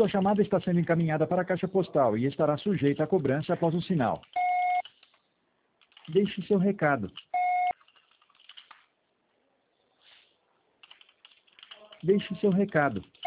Sua chamada está sendo encaminhada para a caixa postal e estará sujeita a cobrança após o sinal. Deixe seu recado. Deixe seu recado.